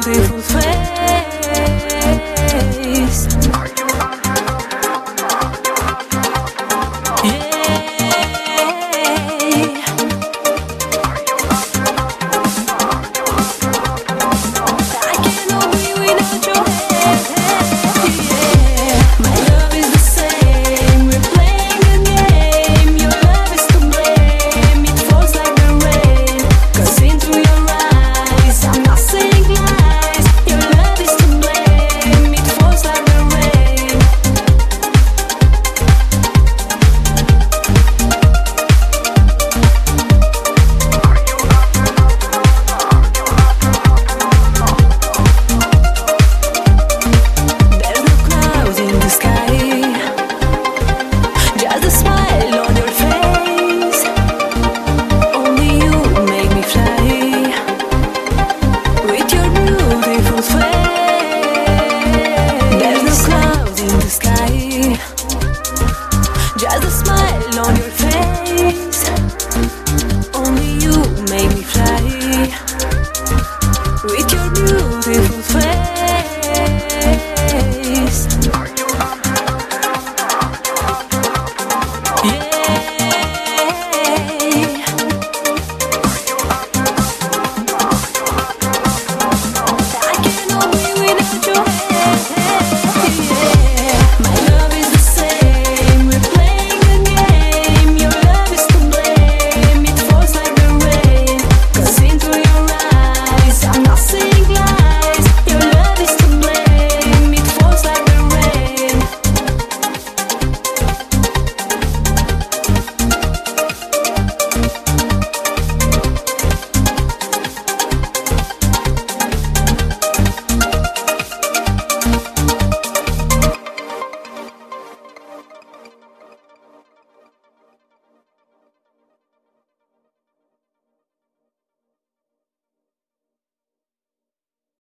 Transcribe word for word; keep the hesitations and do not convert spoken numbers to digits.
beautiful face. Yeah. I cannot be without your hand. Yeah. My love is the same. We're playing a game. Your love is to blame. It falls like the rain. 'Cause into your eyes, I'm not saying lies. Your love is to blame. It falls like the rain. There's no clouds in the sky, just a smile on your face. Only you make me fly with your beautiful face.